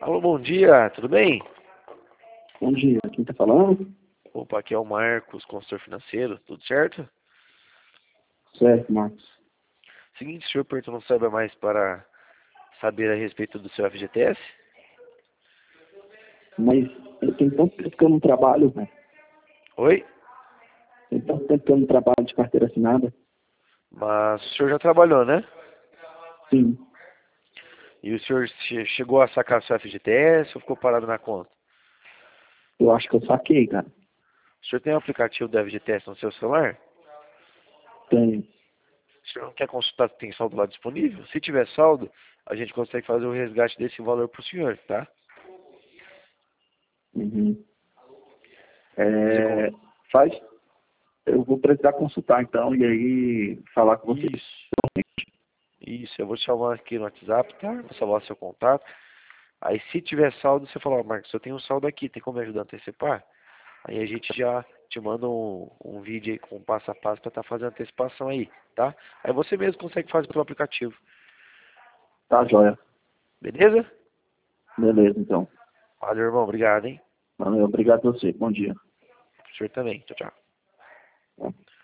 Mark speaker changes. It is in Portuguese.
Speaker 1: Alô, bom dia, tudo bem?
Speaker 2: Bom dia, quem está falando?
Speaker 1: Opa, aqui é o Marcos, consultor financeiro, tudo certo?
Speaker 2: Certo, Marcos.
Speaker 1: Seguinte, o senhor Perto não sabe mais para saber a respeito do seu FGTS?
Speaker 2: Mas tem tanto tempo que eu não trabalho, né?
Speaker 1: Oi?
Speaker 2: Tem tanto tempo que eu não trabalho de carteira assinada.
Speaker 1: Mas o senhor já trabalhou, né?
Speaker 2: Sim,
Speaker 1: E o senhor chegou a sacar seu FGTS ou ficou parado na conta?
Speaker 2: eu acho que eu saquei, cara.
Speaker 1: O senhor tem o aplicativo do FGTS no seu celular?
Speaker 2: Tenho.
Speaker 1: O senhor não quer consultar se tem saldo lá disponível? Se tiver saldo, a gente consegue fazer o resgate desse valor para o senhor, tá?
Speaker 2: Uhum.
Speaker 1: Você con-
Speaker 2: É, faz, eu vou precisar consultar então e aí falar com você.
Speaker 1: Isso, isso, eu vou te chamar aqui no WhatsApp, tá? Vou salvar seu contato. Aí se tiver saldo, você fala, ó, Marcos, eu tenho um saldo aqui, tem como me ajudar a antecipar? Aí a gente já te manda um vídeo aí com passo a passo para estar fazendo a antecipação aí, tá? Aí você mesmo consegue fazer pelo aplicativo,
Speaker 2: Tá, joia.
Speaker 1: beleza?
Speaker 2: Beleza, então.
Speaker 1: Valeu, irmão, obrigado, hein?
Speaker 2: Valeu, obrigado a você. Bom dia.
Speaker 1: O senhor também, tchau, tchau.